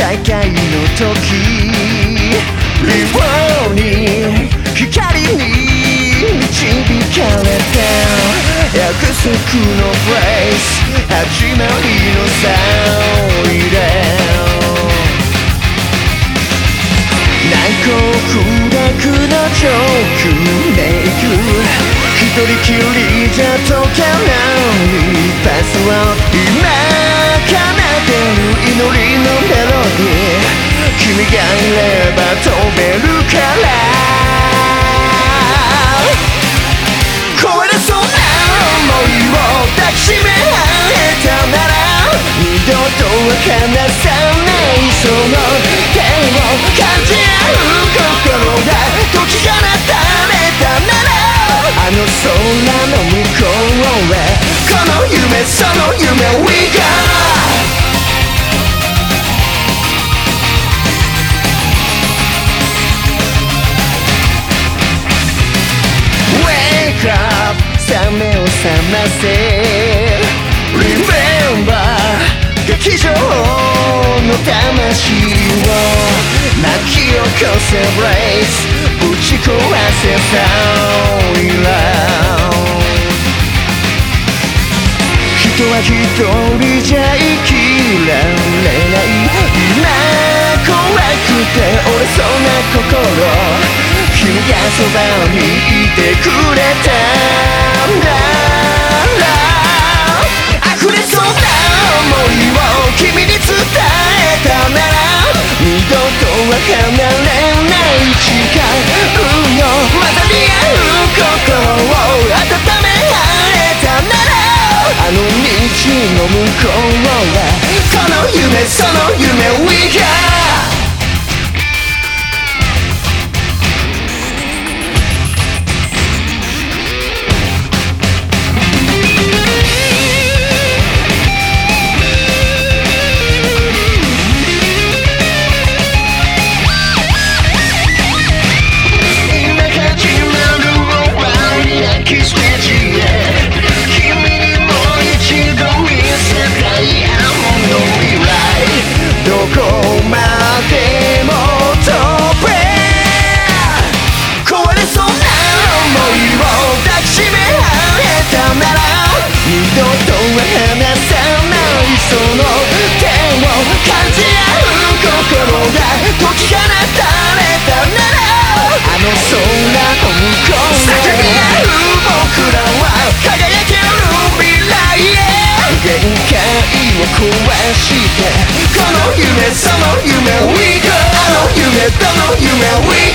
再会の時リボーに光に導かれた約束のフレーズ始まりのサイレン難攻不落のジョークメイク一人きりじゃ解けないパスを今奏でる祈りのメロディー君がいれば飛べるから超えれそうな想いを抱きしめ合えたなら二度とは離さないその手を感じ合う心が解き放たれたならあの空の向こうへこの夢その夢 We got Wake up 覚めを覚ませ Remember 劇場の魂を巻き起こせ Blaze 打ち壊せサイレン人は一人じゃ生きられない今怖くて折れそうな心君がそばにいてくれたんだ溢れそうな想いを君に伝えたなら二度とは離れない時間運の混ざり合う心を温め合えたならあの道の向こうはこの夢その夢 We got壊してこの夢その夢 We go あの夢どの夢 We